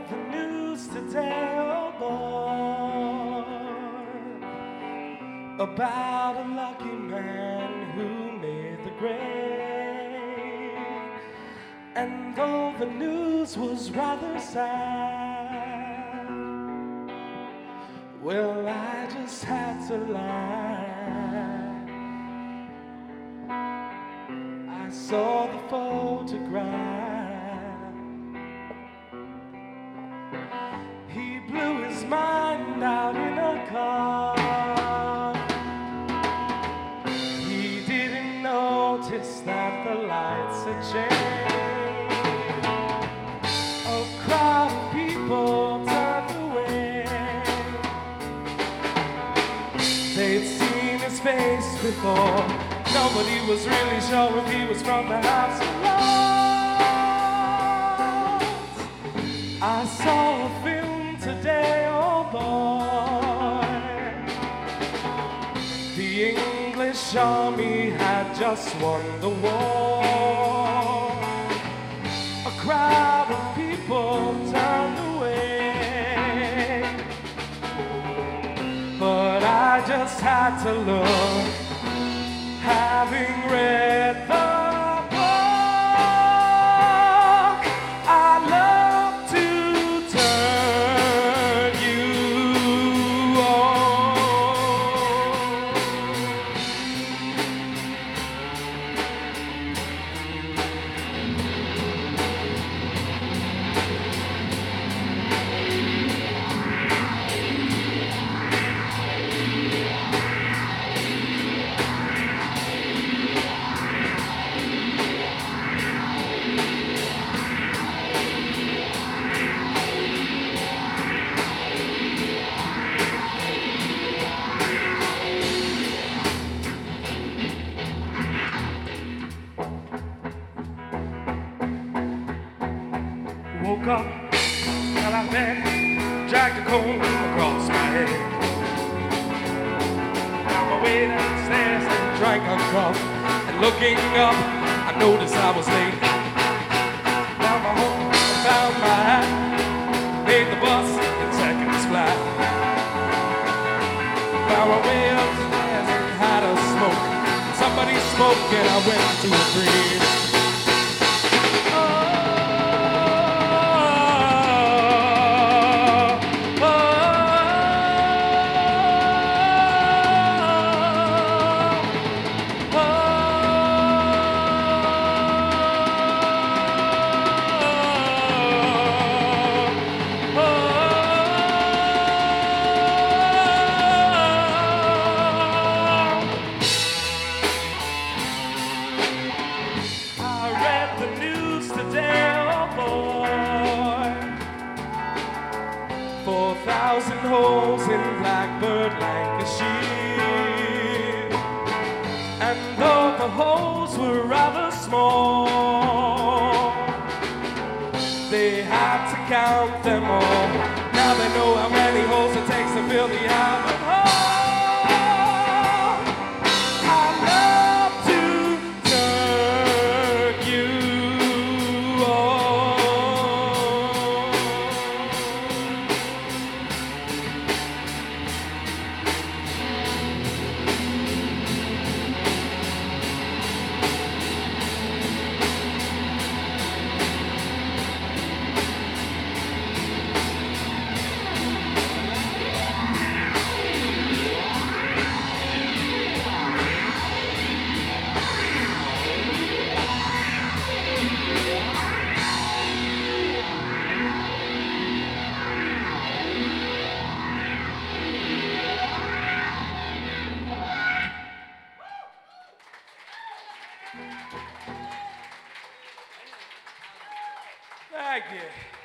the news today, oh boy, about a lucky man who made the grade. And though the news was rather sad, well, I just had to lie. I saw the photograph. He blew his mind out in a car. He didn't notice that the lights had changed. A crowd of people turned away. They'd seen his face before. Nobody was really sure if he was from the House of Lords. I saw a film today, oh boy. The English army had just won the war. A crowd of people turned away, but I just had to look. Having read the book, I'd love to turn you on. Woke up, got out of bed, dragged a comb across my head. Found my way downstairs and drank a cup. And looking up, I noticed I was late. Found my home, found my hat, made the bus in seconds flat. Found my way upstairs and had a smoke. Somebody spoke and I went to a dream. Today, oh boy, 4,000 holes in Blackbird, Lancashire. And though the holes were rather small, they had to count them all. Now they know how many holes it takes to fill the Albert Hall. Thank you.